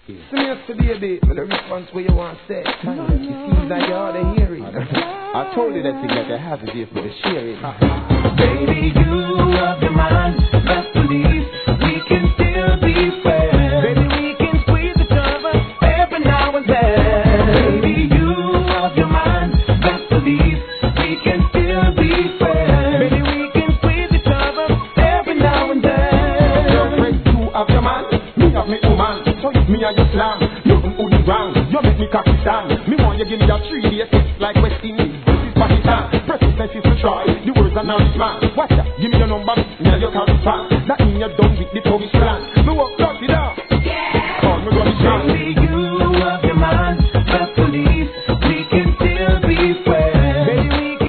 See me up to baby, with a response where you want to say. It seems like you ought to hear it. I told you that thing that I have is here for the sharing. Baby, you of your mind, best believe we can still be friends. Baby, we can squeeze each other every now and then. Baby, you of your mind, best believe we can still be friends. Baby, we can squeeze each other every now and then. Girlfriend, you of your man, me of me woman. So if me and you slam, nothing would be wrong. You make me cocky stand. Me want you give me a 3-day sex like West Indies. This is Pakistan. Persistence is to try. The words are now man. Watch that. Give me your number. Me and you can't respond. That mean you're done with the Toby plan. Me walk out it out.